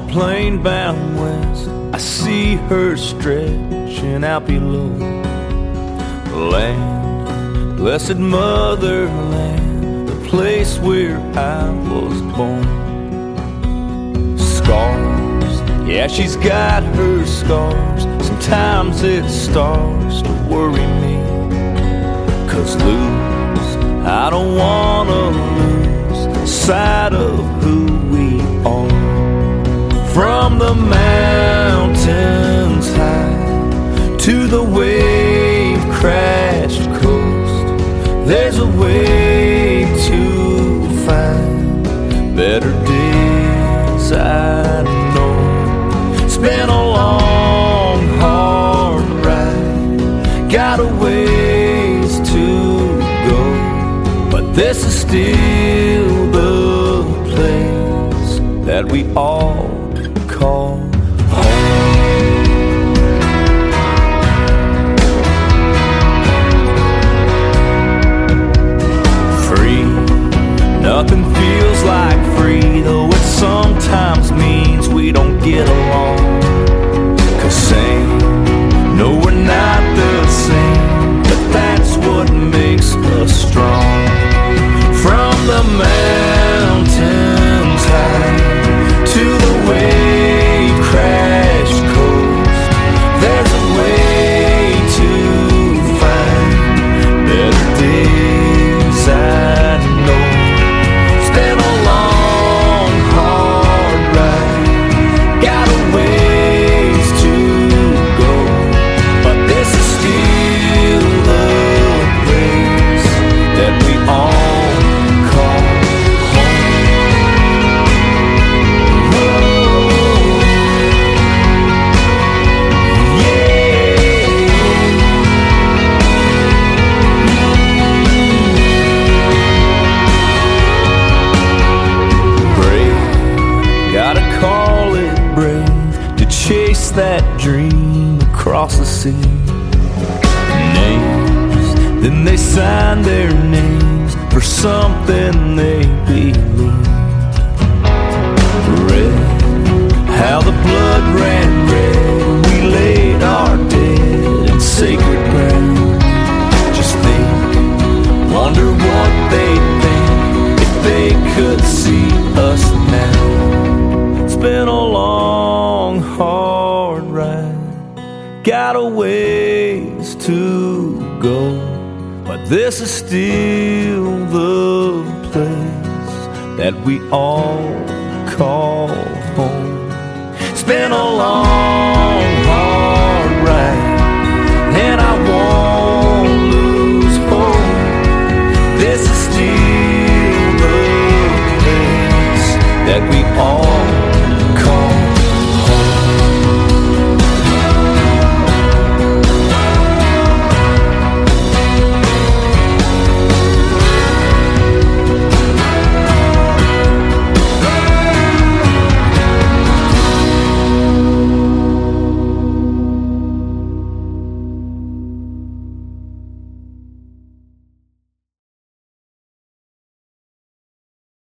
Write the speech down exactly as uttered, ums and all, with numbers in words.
plane bound west, I see her stretching out below. Land, blessed motherland, the place where I was born. Scars, yeah, she's got her scars. Sometimes it starts to worry me, 'cause lose, I don't wanna lose sight of who we are. From the mountains high to the wave-crashed coast, there's a way to find better days, I know. It's been a long, hard ride, got a ways to go, but this is still the place that we all call home. Free, nothing feels like free, though it sometimes means we don't get along. 'Cause same, no, we're not the same, but that's what makes us strong. From the mountains high to the wave-crashed coast, there's a way to find better days, I know. It's been a long, hard ride, got a ways to go, but this is still the place that we all call that dream across the sea. Names, then they sign their names for something they believe. Red, how the blood ran red when we laid our dead in sacred ground. Just think, wonder what they'd think if they could see us now. It's been a long, hard ride, got a ways to go, but this is still the place that we all call home. It's been a long